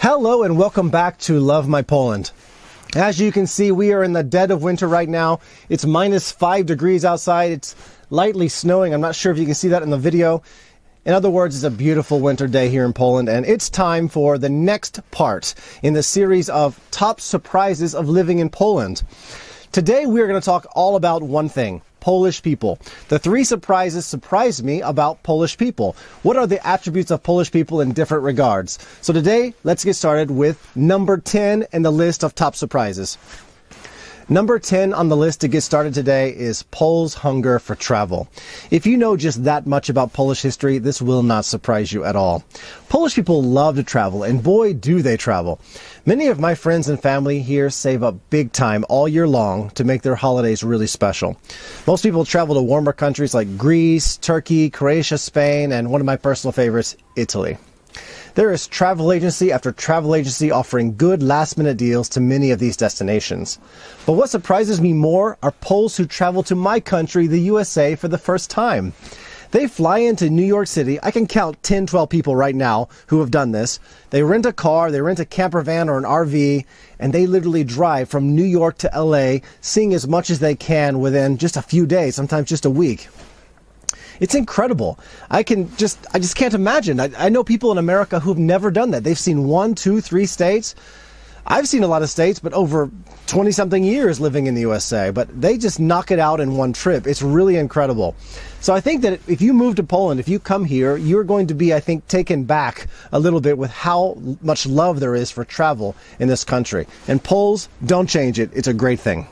Hello and welcome back to Love My Poland. As you can see, we are in the dead of winter right now. It's -5 degrees outside. It's lightly snowing. I'm not sure if you can see that in the video. In other words, it's a beautiful winter day here in Poland, and it's time for the next part in the series of top surprises of living in Poland. Today, we're going to talk all about one thing: Polish people. The 3 surprises surprised me about Polish people. What are the attributes of Polish people in different regards? So today, let's get started with number 10 in the list of top surprises. Number 10 on the list to get started today is Poles' hunger for travel. If you know just that much about Polish history, this will not surprise you at all. Polish people love to travel, and boy, do they travel. Many of my friends and family here save up big time all year long to make their holidays really special. Most people travel to warmer countries like Greece, Turkey, Croatia, Spain, and one of my personal favorites, Italy. There is travel agency after travel agency offering good last-minute deals to many of these destinations. But what surprises me more are Poles who travel to my country, the USA, for the first time. They fly into New York City. I can count 10, 12 people right now who have done this. They rent a car, they rent a camper van or an RV, and they literally drive from New York to LA, seeing as much as they can within just a few days, sometimes just a week. It's incredible. I just can't imagine. I know people in America who've never done that. They've seen 1, 2, 3 states. I've seen a lot of states, but over 20-something years living in the USA. But they just knock it out in one trip. It's really incredible. So I think that if you move to Poland, if you come here, you're going to be, I think, taken back a little bit with how much love there is for travel in this country. And Poles, don't change it. It's a great thing.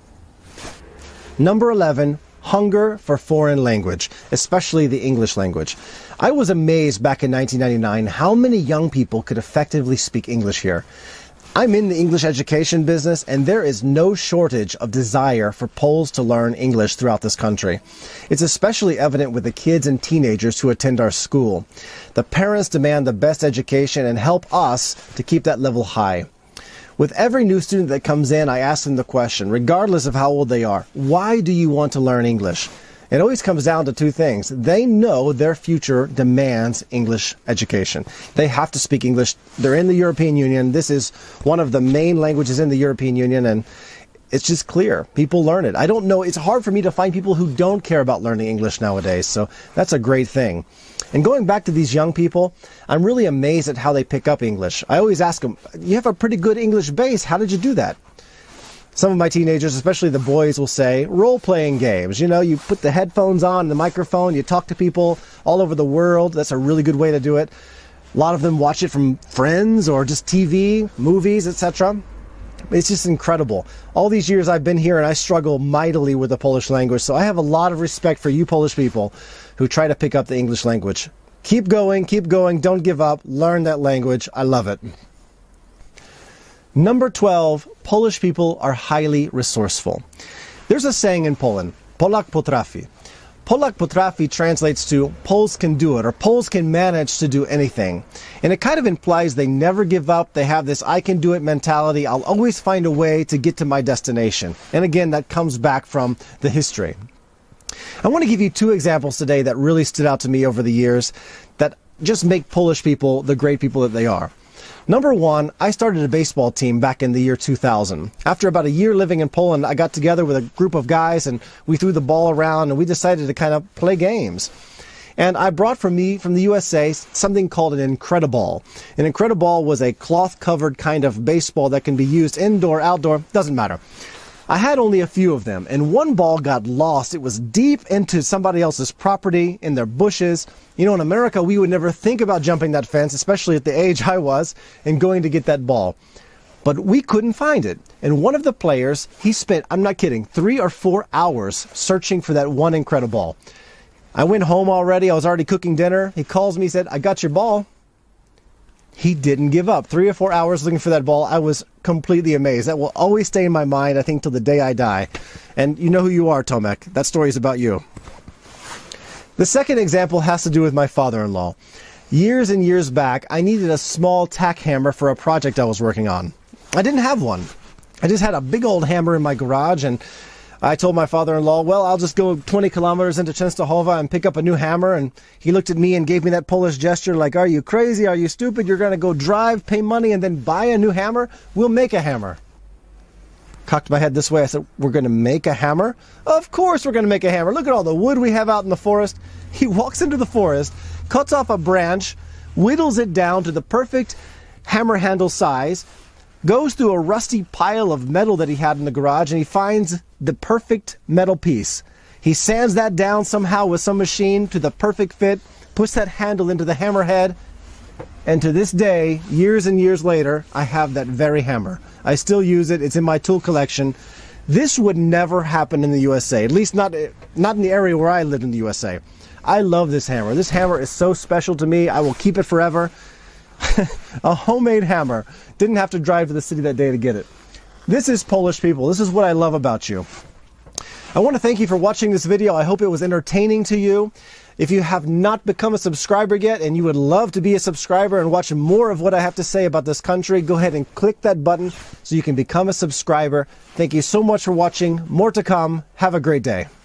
Number 11. Hunger for foreign language, especially the English language. I was amazed back in 1999 how many young people could effectively speak English here. I'm in the English education business, and there is no shortage of desire for Poles to learn English throughout this country. It's especially evident with the kids and teenagers who attend our school. The parents demand the best education and help us to keep that level high. With every new student that comes in, I ask them the question, regardless of how old they are: why do you want to learn English? It always comes down to 2 things. They know their future demands English education. They have to speak English. They're in the European Union. This is one of the main languages in the European Union, and it's just clear. People learn it. I don't know. It's hard for me to find people who don't care about learning English nowadays, so that's a great thing. And going back to these young people, I'm really amazed at how they pick up English. I always ask them, you have a pretty good English base. How did you do that? Some of my teenagers, especially the boys, will say role-playing games. You know, you put the headphones on, the microphone, you talk to people all over the world. That's a really good way to do it. A lot of them watch it from friends or just TV, movies, etc. It's just incredible. All these years I've been here and I struggle mightily with the Polish language, so I have a lot of respect for you Polish people who try to pick up the English language. Keep going, don't give up, learn that language. I love it. Number 12, Polish people are highly resourceful. There's a saying in Poland, Polak potrafi. Polak potrafi translates to Poles can do it, or Poles can manage to do anything. And it kind of implies they never give up. They have this I can do it mentality. I'll always find a way to get to my destination. And again, that comes back from the history. I want to give you 2 examples today that really stood out to me over the years that just make Polish people the great people that they are. Number 1, I started a baseball team back in the year 2000. After about a year living in Poland, I got together with a group of guys and we threw the ball around and we decided to kind of play games. And I brought from the USA something called an Incrediball. An Incrediball was a cloth-covered kind of baseball that can be used indoor, outdoor, doesn't matter. I had only a few of them, and one ball got lost. It was deep into somebody else's property, in their bushes. You know, in America, we would never think about jumping that fence, especially at the age I was, and going to get that ball. But we couldn't find it. And one of the players, he spent, I'm not kidding, 3 or 4 hours searching for that one Incrediball. I went home already. I was already cooking dinner. He calls me, he said, "I got your ball." He didn't give up. 3 or 4 hours looking for that ball. I was completely amazed. That will always stay in my mind, I think, till the day I die. And you know who you are, Tomek. That story is about you. The second example has to do with my father-in-law. Years and years back, I needed a small tack hammer for a project I was working on. I didn't have one. I just had a big old hammer in my garage, and I told my father-in-law, well, I'll just go 20 kilometers into Częstochowa and pick up a new hammer. And he looked at me and gave me that Polish gesture like, are you crazy? Are you stupid? You're going to go drive, pay money, and then buy a new hammer? We'll make a hammer. Cocked my head this way. I said, we're going to make a hammer? Of course we're going to make a hammer. Look at all the wood we have out in the forest. He walks into the forest, cuts off a branch, whittles it down to the perfect hammer handle size, goes through a rusty pile of metal that he had in the garage, and he finds the perfect metal piece. He sands that down somehow with some machine to the perfect fit, puts that handle into the hammerhead, and to this day, years and years later, I have that very hammer. I still use it. It's in my tool collection. This would never happen in the USA, at least not in the area where I lived in the USA. I love this hammer. This hammer is so special to me. I will keep it forever. A homemade hammer. Didn't have to drive to the city that day to get it. This is Polish people. This is what I love about you. I want to thank you for watching this video. I hope it was entertaining to you. If you have not become a subscriber yet and you would love to be a subscriber and watch more of what I have to say about this country, go ahead and click that button so you can become a subscriber. Thank you so much for watching. More to come. Have a great day.